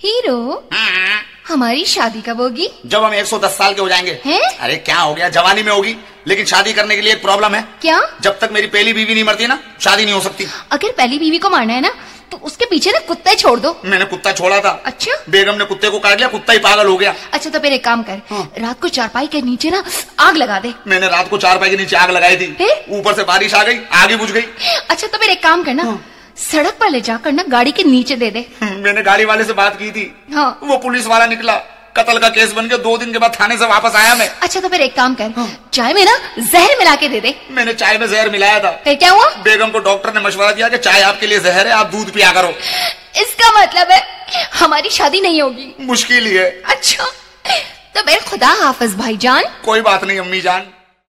Hero, हमारी शादी कब होगी? जब हम 110 साल के हो जाएंगे। हैं? अरे क्या हो गया, जवानी में होगी, लेकिन शादी करने के लिए एक प्रॉब्लम है। क्या? जब तक मेरी पहली बीवी नहीं मरती ना, शादी नहीं हो सकती। अगर पहली बीवी को मारना है ना, तो उसके पीछे ना कुत्ता ही छोड़ दो। मैंने कुत्ता छोड़ा था। अच्छा? बेगम ने कुत्ते को काट लिया, कुत्ता ही पागल हो गया। अच्छा तो फिर एक काम कर, रात को चारपाई के नीचे ना आग लगा दे। मैंने रात को चारपाई के नीचे आग लगाई थी, ऊपर से बारिश आ गई, आग ही बुझ गई। अच्छा तो फिर एक काम करना, सड़क पर ले जाकर ना गाड़ी के नीचे दे दे। मैंने गाड़ी वाले से बात की थी। हाँ। वो पुलिस वाला निकला, कत्ल का केस बन गया। 2 दिन के बाद थाने से वापस आया मैं। अच्छा तो फिर एक काम कर, चाय में ना जहर मिला के दे दे। मैंने चाय में जहर मिलाया था। फिर क्या हुआ? बेगम को डॉक्टर ने मशवरा दिया कि चाय आपके लिए जहर है, आप दूध पिया करो। इसका मतलब है हमारी शादी नहीं होगी। मुश्किल ही है। अच्छा तो फिर खुदा हाफिज भाईजान। कोई बात नहीं अम्मी जान।